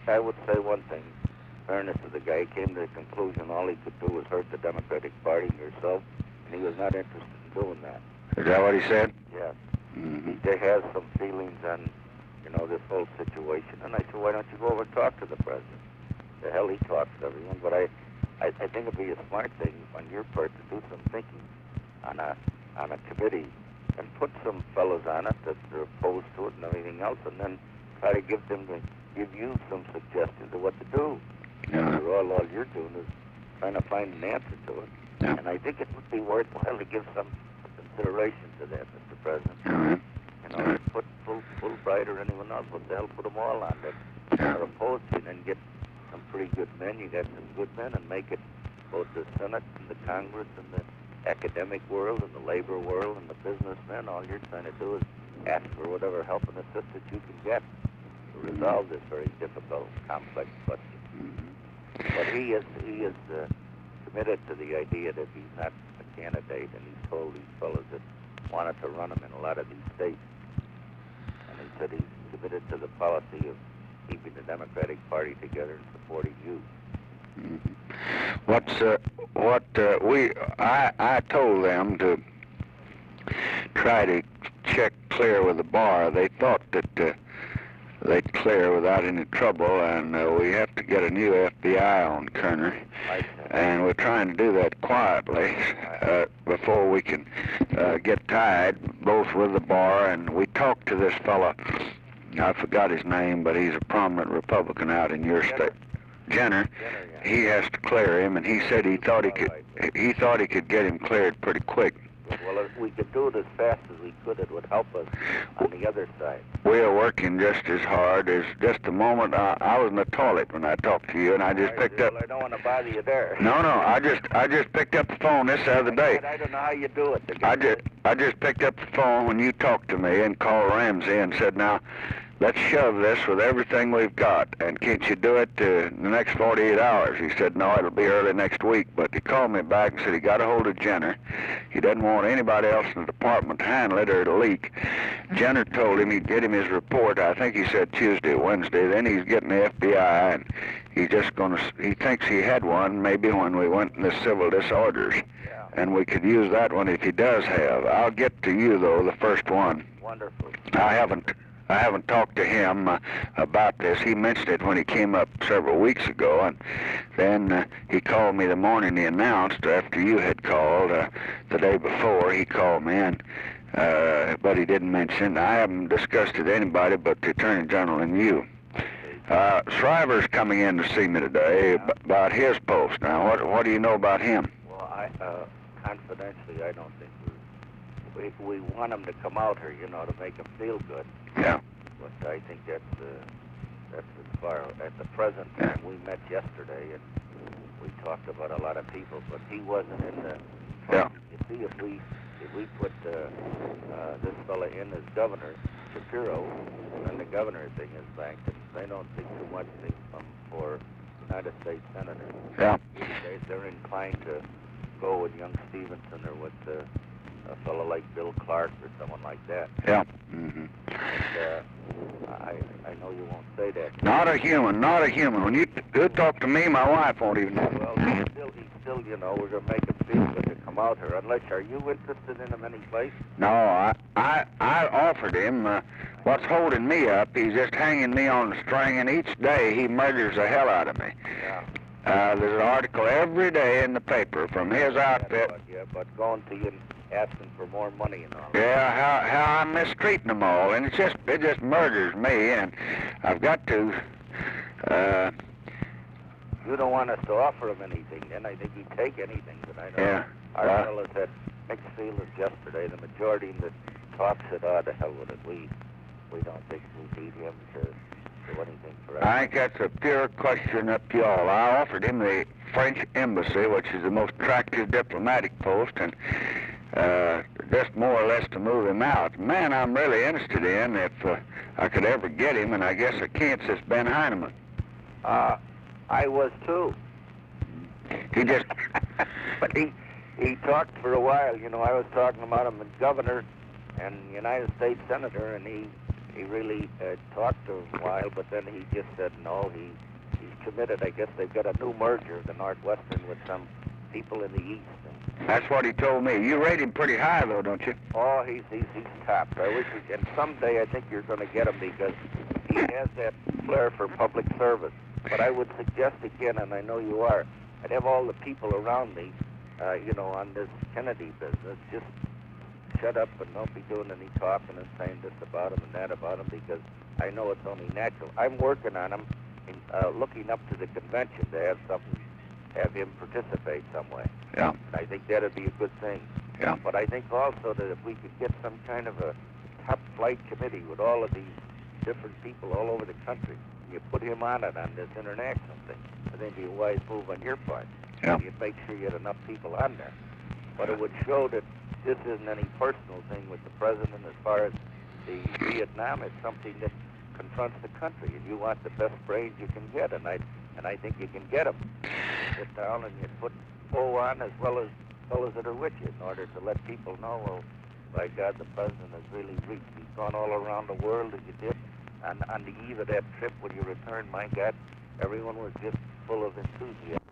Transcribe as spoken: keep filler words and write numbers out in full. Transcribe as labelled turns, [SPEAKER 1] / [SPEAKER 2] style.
[SPEAKER 1] I would say one thing. Fairness to the guy, he came to the conclusion all he could do was hurt the Democratic Party and yourself, and he was not interested in doing that.
[SPEAKER 2] Is that what he said?
[SPEAKER 1] Yes.
[SPEAKER 2] Mm-hmm.
[SPEAKER 1] He has some feelings on, you know, this whole situation, and I said, why don't you go over and talk to the president? The hell, he talks to everyone, but I, I, I think it'd be a smart thing on your part to do some thinking on a, on a committee and put some fellows on it that are opposed to it and everything else, and then try to give them to give you some suggestions of what to do.
[SPEAKER 2] Yeah.
[SPEAKER 1] After all, all you're doing is trying to find an answer to it.
[SPEAKER 2] Yeah.
[SPEAKER 1] And I think it would be worthwhile to give some consideration to that, Mister President.
[SPEAKER 2] All right.
[SPEAKER 1] You know, put Full, Fulbright or anyone else, what the hell, put them all on that
[SPEAKER 2] Yeah.
[SPEAKER 1] are opposed to it, and get some pretty good men. You got some good men, and make it both the Senate and the Congress and the academic world and the labor world and the businessmen. All you're trying to do is ask for whatever help and assistance you can get to resolve this very difficult, complex question.
[SPEAKER 2] Mm-hmm.
[SPEAKER 1] But he is he is uh, committed to the idea that he's not a candidate, and he's told these fellows that wanted to run him in a lot of these states. And he said he's committed to the policy of keeping the Democratic Party together and supporting you.
[SPEAKER 2] Mm-hmm. What's uh, what uh, we I I told them to try to check clear with the bar. They thought that uh, they'd clear without any trouble, and uh, we have to get a new F B I on Kerner, and we're trying to do that quietly uh, before we can uh, get tied, both with the bar. And we talked to this fella, I forgot his name, but he's a prominent Republican out in your state. Jenner, he has to clear him, and he said he thought he could. He thought he could get him cleared pretty quick.
[SPEAKER 1] Well, if we could do it as fast as we could, it would help us on the other side.
[SPEAKER 2] We are working just as hard as just a moment. I, I was in the toilet when I talked to you, and I just
[SPEAKER 1] All right,
[SPEAKER 2] picked
[SPEAKER 1] well,
[SPEAKER 2] up.
[SPEAKER 1] I don't want to bother you there.
[SPEAKER 2] No, no, I just I just picked up the phone this other day.
[SPEAKER 1] I don't know how you do it. to get
[SPEAKER 2] I just
[SPEAKER 1] it.
[SPEAKER 2] I just picked up the phone when you talked to me and called Ramsey and said, now, let's shove this with everything we've got, and can't you do it uh, in the next forty-eight hours? He said, no, it'll be early next week. But he called me back and said he got a hold of Jenner. He doesn't want anybody else in the department to handle it or it'll leak. Jenner told him he'd get him his report, I think he said Tuesday or Wednesday. Then he's getting the F B I, and he's just going to, he thinks he had one maybe when we went in the civil disorders.
[SPEAKER 1] Yeah.
[SPEAKER 2] And we could use that one if he does have. I'll get to you, though, the first one.
[SPEAKER 1] Wonderful.
[SPEAKER 2] I haven't I haven't talked to him uh, about this. He mentioned it when he came up several weeks ago, and then uh, he called me the morning he announced, after you had called uh, the day before. He called me, and, uh, but he didn't mention. I haven't discussed it with anybody but the Attorney General and you. Uh, Shriver's coming in to see me today
[SPEAKER 1] Yeah.
[SPEAKER 2] about his post. Now, what what do you know about him?
[SPEAKER 1] Well, I uh, confidentially, I don't think we, we we want him to come out here, you know, to make him feel good.
[SPEAKER 2] Yeah.
[SPEAKER 1] But I think that's uh, that's as far at the present time. We met yesterday and we talked about a lot of people, but he wasn't in the.
[SPEAKER 2] Yeah.
[SPEAKER 1] You see, if we if we put uh, uh, this fella in as governor, Shapiro, and the governor thing is back, they don't think too much things from for United States senators.
[SPEAKER 2] Yeah.
[SPEAKER 1] They, they're inclined to go with young Stevenson or with uh, a fellow like Bill Clark or someone like that.
[SPEAKER 2] Yeah. Mm-hmm.
[SPEAKER 1] And, uh, I I know you won't say that.
[SPEAKER 2] Not a human, not a human. When you, you talk to me, my wife won't even know.
[SPEAKER 1] Well, he's still, he's still, you know, we're gonna make him feel good to come out here. Unless, are you interested in him any place?
[SPEAKER 2] No, I I, I offered him. Uh, what's holding me up? He's just hanging me on the string, and each day he murders the hell out of me.
[SPEAKER 1] Yeah.
[SPEAKER 2] Uh, there's an article every day in the paper from his outfit.
[SPEAKER 1] But, yeah, but going to you and asking for more money and all.
[SPEAKER 2] Yeah, how how I'm mistreating them all, and it's just it just murders me, and I've got to. Uh,
[SPEAKER 1] You don't want us to offer him anything, then I think he'd take anything. But I know
[SPEAKER 2] Yeah.
[SPEAKER 1] our
[SPEAKER 2] Well-
[SPEAKER 1] fellows had mixed feelings yesterday. The majority that talks said, "Oh, the hell with it. We we don't think we need him to do anything for us."
[SPEAKER 2] I think that's a pure question up to y'all. I offered him the French embassy, which is the most attractive diplomatic post, and uh, just more or less to move him out. Man, I'm really interested in if uh, I could ever get him, and I guess I can't since Ben Heinemann.
[SPEAKER 1] Uh, I was too.
[SPEAKER 2] He just,
[SPEAKER 1] But he he talked for a while. You know, I was talking about him as governor and United States senator, and he he really uh, talked to him a while, but then he just said no. He he's committed. I guess they've got a new merger, the Northwestern, with some people in the East. And,
[SPEAKER 2] That's what he told me. You rate him pretty high, though, don't you?
[SPEAKER 1] oh, he's he's he's top. I wish we, and someday I think you're going to get him because he has that flair for public service. But I would suggest again, and I know you are, I'd have all the people around me, uh, you know, on this Kennedy business, just shut up and don't be doing any talking and saying this about him and that about him, because I know it's only natural. I'm working on him, in, uh, looking up to the convention to have something, have him participate some way.
[SPEAKER 2] Yeah.
[SPEAKER 1] And I think that'd be a good thing.
[SPEAKER 2] Yeah.
[SPEAKER 1] But I think also that if we could get some kind of a top flight committee with all of these different people all over the country, you put him on it on this international thing, I think it'd be a wise move on your part.
[SPEAKER 2] Yeah.
[SPEAKER 1] You'd make sure you had enough people on there. But it would show that this isn't any personal thing with the president as far as the Vietnam. It's something that confronts the country, and you want the best brains you can get, and I and I think you can get them. Sit down and you put Poe on as well as fellows that are with you in order to let people know, well, by God, the president has really reached. He's gone all around the world as you did. And on the eve of that trip when you returned, my God, everyone was just full of enthusiasm.